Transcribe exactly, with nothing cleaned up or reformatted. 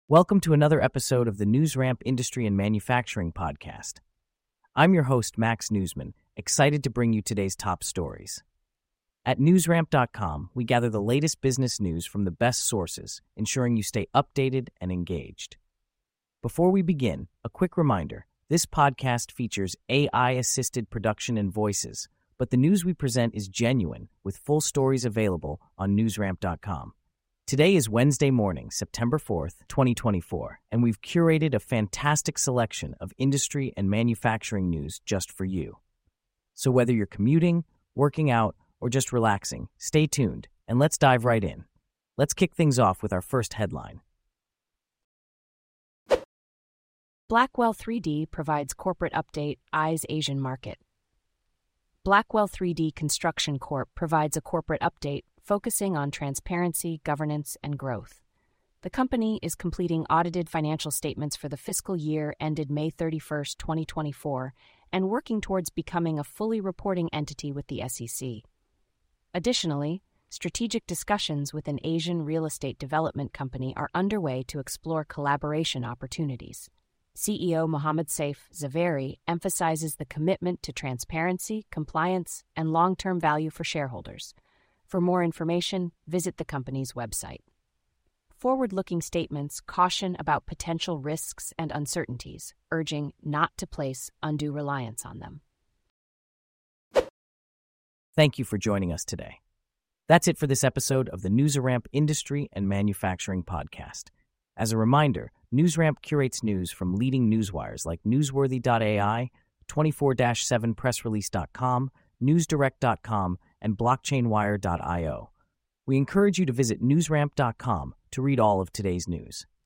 Welcome to another episode of the NewsRamp Industry and Manufacturing Podcast. I'm your host, Max Newsman, excited to bring you today's top stories. At newsramp dot com, we gather the latest business news from the best sources, ensuring you stay updated and engaged. Before we begin, a quick reminder, this podcast features A I-assisted production and voices, but the news we present is genuine, with full stories available on newsramp dot com. Today is Wednesday morning, September fourth, twenty twenty-four, and we've curated a fantastic selection of industry and manufacturing news just for you. So whether you're commuting, working out, or just relaxing, stay tuned, and let's dive right in. Let's kick things off with our first headline. Blackwell three D provides corporate update, Eyes Asian market. Blackwell three D Construction Corp provides a corporate update focusing on transparency, governance, and growth. The company is completing audited financial statements for the fiscal year ended May thirty-first, twenty twenty-four, and working towards becoming a fully reporting entity with the S E C. Additionally, strategic discussions with an Asian real estate development company are underway to explore collaboration opportunities. C E O Mohammed Saif Zaveri emphasizes the commitment to transparency, compliance, and long-term value for shareholders. For more information, visit the company's website. Forward-looking statements caution about potential risks and uncertainties, urging not to place undue reliance on them. Thank you for joining us today. That's it for this episode of the NewsRamp Industry and Manufacturing Podcast. As a reminder, NewsRamp curates news from leading newswires like newsworthy dot A I, twenty-four seven press release dot com, newsdirect dot com, and blockchain wire dot io. We encourage you to visit newsramp dot com to read all of today's news.